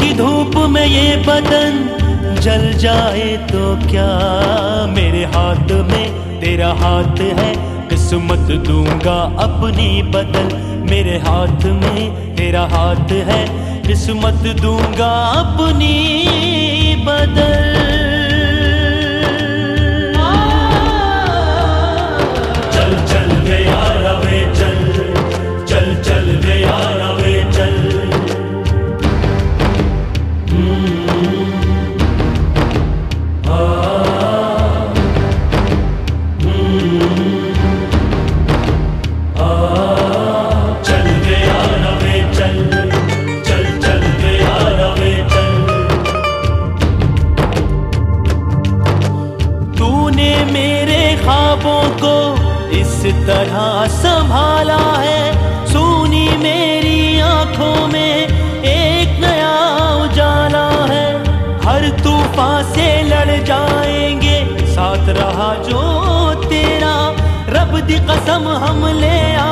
की धूप में ये बदन जल जाए तो क्या, मेरे हाथ में तेरा हाथ है, किस्मत दूंगा अपनी बदल। मेरे हाथ में तेरा हाथ है, किस्मत दूंगा अपनी बदल। चल चल वे यारा वे चल, चल चल वे यारा वे चल। चल वे यारा वे चल, चल चल वे यारा वे चल। तूने मेरे ख्वाबों को इस तरह संभाला है, सुनी मेरी आंखों में एक नया उजाला है। हर तूफान से लड़ जाएंगे, साथ रहा जो तेरा, रब दी कसम हम ले